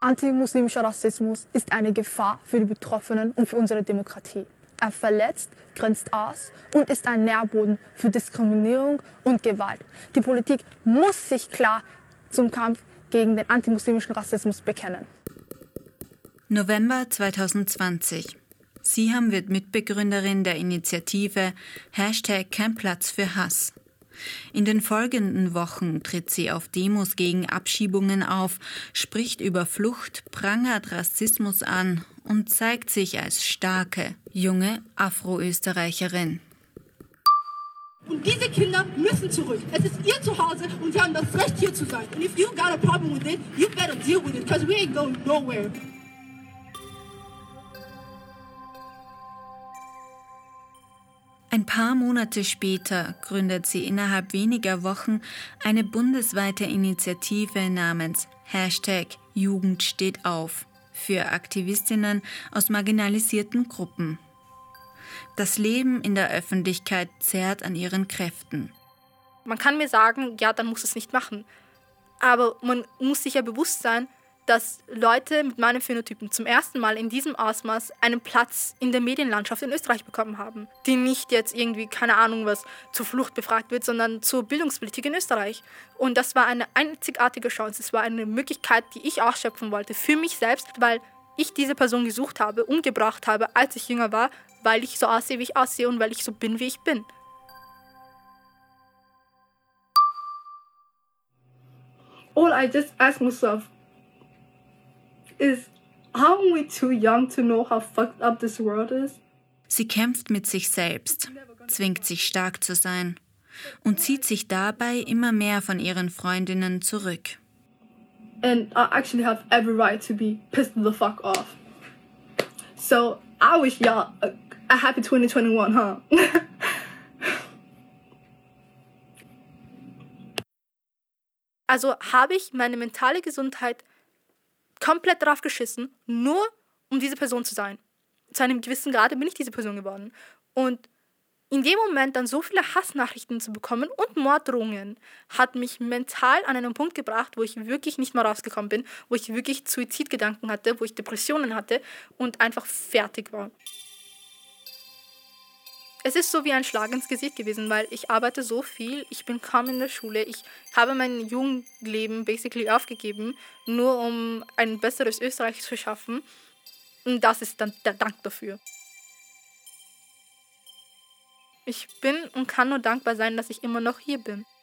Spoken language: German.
Antimuslimischer Rassismus ist eine Gefahr für die Betroffenen und für unsere Demokratie. Er verletzt, grenzt aus und ist ein Nährboden für Diskriminierung und Gewalt. Die Politik muss sich klar zum Kampf gegen den antimuslimischen Rassismus bekennen. November 2020. Siham wird Mitbegründerin der Initiative #Kein Platz für Hass. In den folgenden Wochen tritt sie auf Demos gegen Abschiebungen auf, spricht über Flucht, prangert Rassismus an und zeigt sich als starke, junge Afro-Österreicherin. Und diese Kinder müssen zurück. Es ist ihr Zuhause und sie haben das Recht, hier zu sein. And if you got a problem with it, you better deal with it, because we ain't going nowhere. Ein paar Monate später gründet sie innerhalb weniger Wochen eine bundesweite Initiative namens #Jugend steht auf für Aktivistinnen aus marginalisierten Gruppen. Das Leben in der Öffentlichkeit zehrt an ihren Kräften. Man kann mir sagen, ja, dann muss es nicht machen. Aber man muss sich ja bewusst sein, dass Leute mit meinem Phänotypen zum ersten Mal in diesem Ausmaß einen Platz in der Medienlandschaft in Österreich bekommen haben, die nicht jetzt irgendwie, keine Ahnung was, zur Flucht befragt wird, sondern zur Bildungspolitik in Österreich. Und das war eine einzigartige Chance, es war eine Möglichkeit, die ich ausschöpfen wollte für mich selbst, weil ich diese Person gesucht habe, umgebracht habe, als ich jünger war, weil ich so aussehe, wie ich aussehe und weil ich so bin, wie ich bin. All I just ask myself is, how are we too young to know how fucked up this world is? Sie kämpft mit sich selbst, zwingt sich stark zu sein und zieht sich dabei immer mehr von ihren Freundinnen zurück. And I actually have every right to be pissed the fuck off. So I wish y'all a happy 2021, huh? Also habe ich meine mentale Gesundheit komplett drauf geschissen, nur um diese Person zu sein. Zu einem gewissen Grade bin ich diese Person geworden. Und in dem Moment dann so viele Hassnachrichten zu bekommen und Morddrohungen hat mich mental an einen Punkt gebracht, wo ich wirklich nicht mehr rausgekommen bin, wo ich wirklich Suizidgedanken hatte, wo ich Depressionen hatte und einfach fertig war. Es ist so wie ein Schlag ins Gesicht gewesen, weil ich arbeite so viel, ich bin kaum in der Schule, ich habe mein Jugendleben basically aufgegeben, nur um ein besseres Österreich zu schaffen. Und das ist dann der Dank dafür. Ich bin und kann nur dankbar sein, dass ich immer noch hier bin.